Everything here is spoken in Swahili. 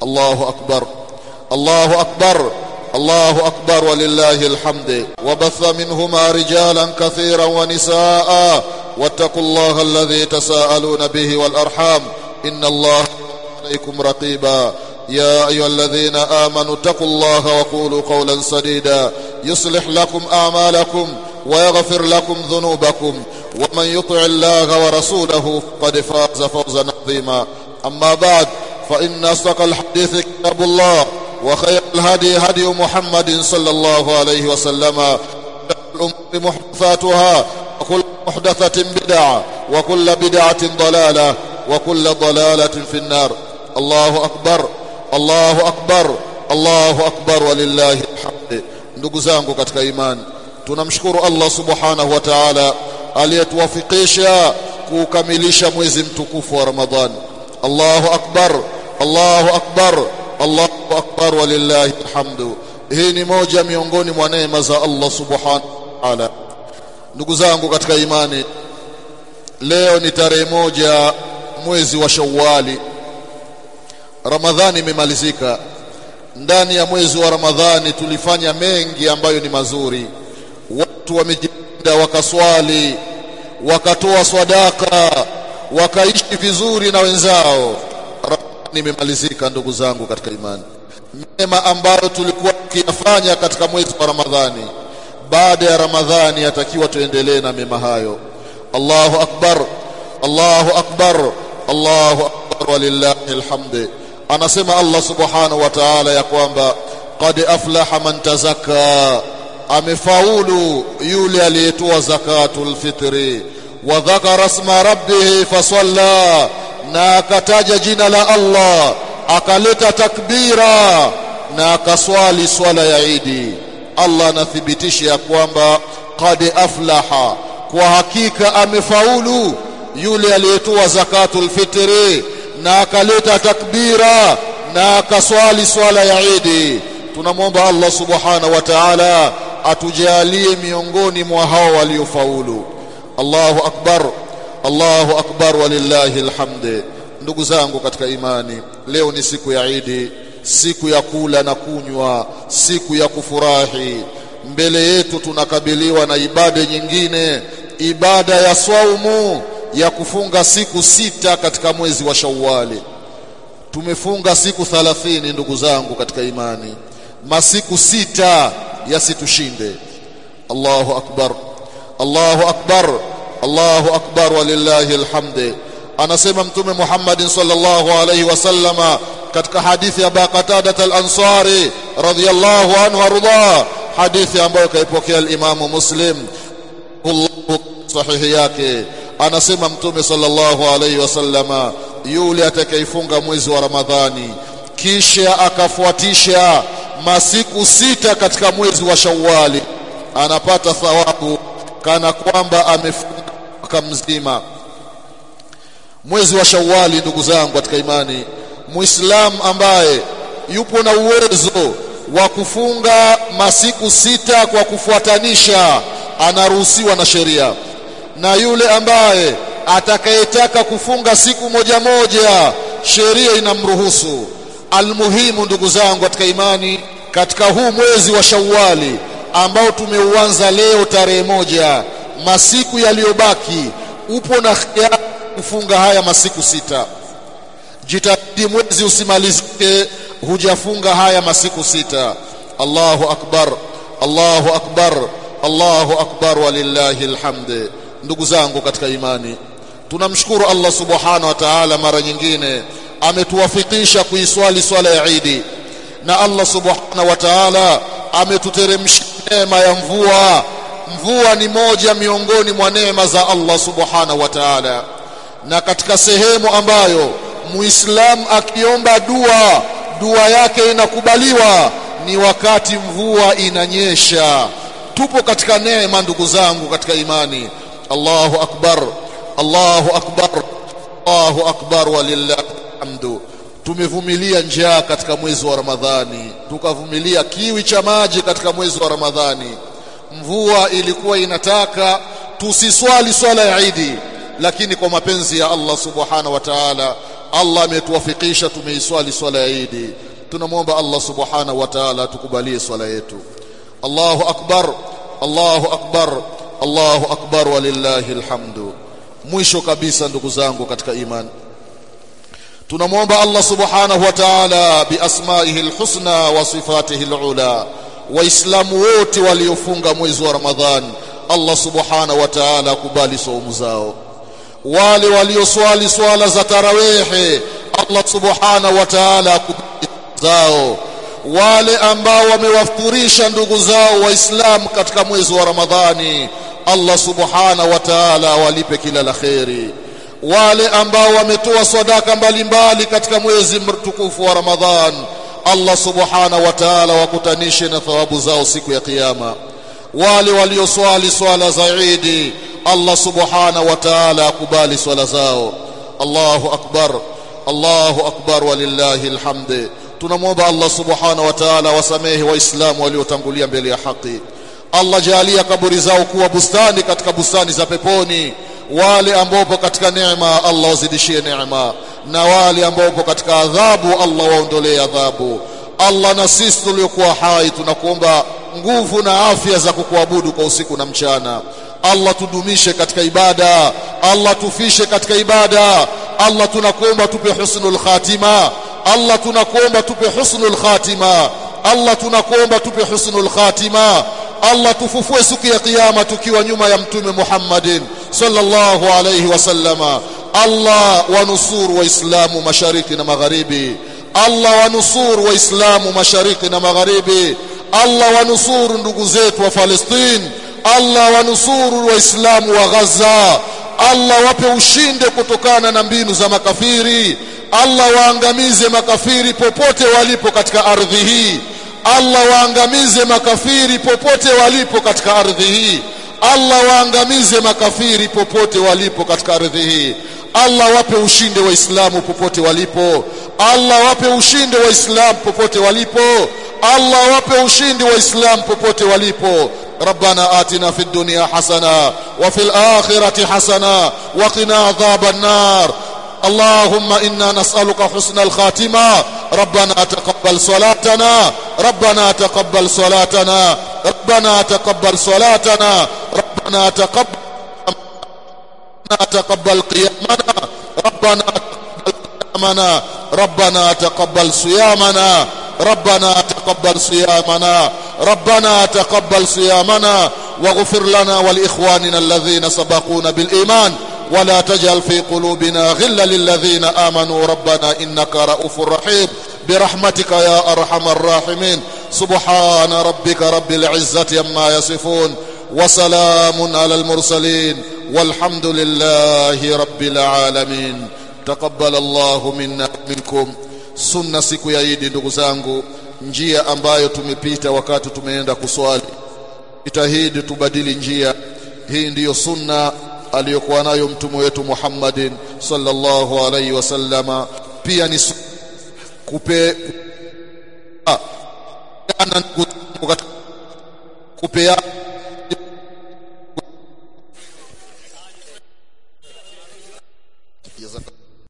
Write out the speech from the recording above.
الله أكبر الله أكبر الله أكبر ولله الحمد. وبث منهما رجالا كثيرا ونساء واتقوا الله الذي تساءلون به والأرحام إن الله عليكم رقيبا. يا أيها الذين آمنوا اتقوا الله وقولوا قولا سديدا يصلح لكم أعمالكم ويغفر لكم ذنوبكم ومن يطع الله ورسوله قد فاز فوزا عظيما. أما بعد فإن أصدق الحديث كتاب الله وخير الهدي هدي محمد صلى الله عليه وسلم. الأمور محدثاتها وكل محدثة بدعة وكل بدعة ضلالة وكل ضلالة في النار. الله أكبر الله أكبر الله أكبر ولله الحمد. ndugu zangu katika imani, tunamshukuru Allah subhanahu wa ta'ala aliyetuwafikisha kukamilisha mwezi mtukufu wa Ramadhani. Allahu akbar Allahu akbar Allahu akbar walillahi alhamdu. Hii ni moja miongoni mwa neema za Allah subhanahu wa ta'ala. Ndugu zangu katika imani, leo ni tarehe 1 mwezi wa Shawwali. Ramadhani imemalizika. Ndani ya mwezi wa Ramadhani tulifanya mengi ambayo ni mazuri. Watu wamejipinda, wakaswali, wakatoa sadaka, wakaishi vizuri na wenzao. Ramadhani imemalizika ndugu zangu katika imani. Mema ambayo tulikuwa tukiyafanya katika mwezi wa Ramadhani, baada ya Ramadhani yatakiwa tuendelee na mema hayo. Allahu akbar Allahu akbar Allahu akbar walillahi alhamd. Anasema Allah subhanahu wa ta'ala ya kwamba qad aflaha man tazakka, amefaulu yule aliyetoa zakatul fitri, wa dhakara isma rabbih fasalla, na akataja jina la Allah, akaleta takbira na akaswali swala ya Idi. Allah anathibitisha ya kwamba qad aflaha, kwa hakika amefaulu yule aliyetoa zakatul fitri na akaleta takbira na akaswali swala ya Idi. Tunamwomba Allah subhanahu wa ta'ala atujalie miongoni mwa hao waliofaulu. Allahu akbar walillahi alhamd. Ndugu zangu katika imani, leo ni siku ya Idi, siku ya kula na kunywa, siku ya kufurahi. Mbele yetu tunakabiliwa na ibada nyingine, ibada ya saumu, ya kufunga siku 6 katika mwezi wa Shawwali. Tumefunga siku 30 ndugu zangu katika imani. Masiku 6 yasitushinde. Allahu akbar Allahu akbar Allahu akbar walillahi alhamd. Anasema Mtume Muhammad sallallahu alayhi wasallama katika hadithi ya Abu Qatada al-Ansari radhiyallahu anhu arda, hadithi ambayo kaipokea al-Imam Muslim sahihi yake. Anasema Mtume sallallahu alayhi wasallama, yule atakayefunga mwezi wa Ramadhani kisha akafuatisha masiku 6 katika mwezi wa Shawwali, anapata thawabu kana kwamba amefunga mwaka mzima. Mwezi wa Shawwali ndugu zangu katika imani, Muislamu ambaye yupo na uwezo wa kufunga masiku 6 kwa kufuatanisha anaruhusiwa na sheria, na yule ambaye atakayetaka kufunga siku moja sheria inamruhusu. Almuhimu ndugu zangu katika imani, katika huu mwezi wa Shawwali ambao tumeuanza leo tarehe 1, masiku yaliyobaki upo na khiari kufunga haya masiku 6. Jitahidi mwezi usimalizike hujafunga haya masiku 6. Allahu akbar Allahu akbar Allahu akbar walillahi alhamd. Ndugu zangu katika imani, tunamshukuru Allah subhanahu wa ta'ala, mara nyingine ametuwafikisha kuiswali swala ya Idi, na Allah subhanahu wa ta'ala ametuteremsha neema ya mvua. Mvua ni moja miongoni mwa neema za Allah subhanahu wa ta'ala, na katika sehemu ambayo Muislamu akiomba dua yake inakubaliwa ni wakati mvua inanyesha. Tupo katika neema ndugu zangu katika imani. Allahu akbar Allahu akbar Allahu akbar walillahi alhamdu. Tumevumilia njaa katika mwezi wa Ramadhani, tukavumilia kiwi cha maji katika mwezi wa Ramadhani. Mvua ilikuwa inataka tusiswali swala ya Idi, lakini kwa mapenzi ya Allah subhanahu wa ta'ala Allah ametuwafikisha tumeiswali swala ya Eid. Tunamwomba Allah subhanahu wa ta'ala tukubalie swala yetu. Allahu akbar, Allahu akbar, Allahu akbar walillahi alhamdu. Mwisho kabisa ndugu zangu katika imani, tunamwomba Allah subhanahu wa ta'ala biasmaihi alhusna wa sifatihi alula, waislamu wote waliofunga mwezi wa Ramadhan Allah subhanahu wa ta'ala kubali saumu zao. Wale walioswali swala za tarawih Allah subhanahu wa ta'ala kubali zao. Wale ambao wamewafuturisha ndugu zao waislamu katika mwezi wa Ramadhani Allah subhanahu wa ta'ala walipe kila la kheri. Wale ambao wametoa sadaka mbalimbali katika mwezi mtukufu wa Ramadhan Allah subhanahu wa ta'ala wakutanishe na thawabu zao siku ya kiyama. Wale walioswali swala za Eid Allah subhanahu wa ta'ala akubali swala zao. Allahu akbar, Allahu akbar walillahi alhamd. Tunamwomba Allah subhanahu wa ta'ala wasamehe waislamu waliotangulia mbele ya haki. Allah jalia kaburi zao kuwa bustani katika bustani za peponi. Wale ambao katika neema Allah wazidishie neema, na wale ambao katika adhabu Allah waondolee adhabu. Allah, na sisi tuliokuwa hai tunakuomba nguvu na afya za kukuabudu kwa usiku na mchana. Allah, tudumishe katika ibada. Allah, tufishe katika ibada. Allah, tunakuomba tupe husnul khatima. Allah, tunakuomba tupe husnul khatima. Allah, tunakuomba tupe husnul khatima. Allah, tufufue siku ya kiyama tukiwa nyuma ya mtume Muhammadin sallallahu alayhi wasallama. Allah, wanusuru waislamu mashariki na magharibi. Allah, wanusuru waislamu mashariki na magharibi. Allah, wanusuru ndugu zetu wa Palestina. Allah, wanusuru waislamu wa Gaza. Allah, wape ushinde kutokana na mbinu za makafiri. Allah, waangamize makafiri popote walipo katika ardhi hii. Allah, waangamize makafiri popote walipo katika ardhi hii. Allah, waangamize makafiri popote walipo katika ardhi hii. Allah, wape ushinde waislamu popote walipo. Allah, wape ushinde waislamu popote walipo. Allah, wape ushinde waislamu popote walipo. ربنا آتنا في الدنيا حسنة وفي الآخرة حسنة وقنا عذاب النار. اللهم إنا نسألك حسن الخاتمة. ربنا تقبل صلاتنا، ربنا تقبل صلاتنا، ربنا تقبل صلاتنا، ربنا تقبل قيامنا، ربنا تقبل قيامنا، ربنا تقبل صيامنا، ربنا تقبل صيامنا، ربنا تقبل صيامنا، واغفر لنا ولإخواننا الذين سبقونا بالإيمان، ولا تجعل في قلوبنا غلا للذين آمنوا ربنا إنك رؤوف رحيم برحمتك يا أرحم الراحمين. سبحان ربك رب العزة عما يصفون وسلام على المرسلين والحمد لله رب العالمين. تقبل الله منا منكم. Sunna siku ya Eid ndugu zangu, njia ambayo tumepita wakati tumeenda kuswali, itahidi tubadili njia. Hii ndiyo sunna aliyokuwa nayo mtume wetu Muhammadin sallallahu alayhi wasallama. Pia ni kupeana